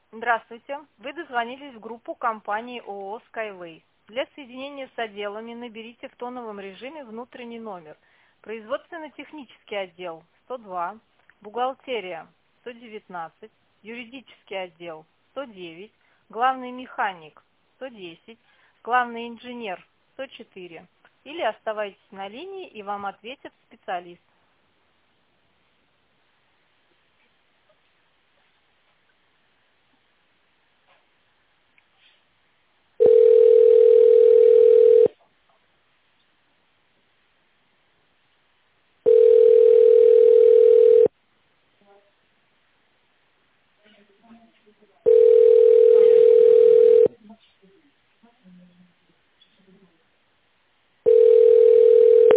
Здравствуйте. Вы дозвонились в группу компании ООО Skyway. Для соединения с отделами наберите в тоновом режиме внутренний номер. Производственно-технический отдел 102, бухгалтерия 119, юридический отдел 109, главный механик 110, главный инженер 104. Или оставайтесь на линии, и вам ответит специалист.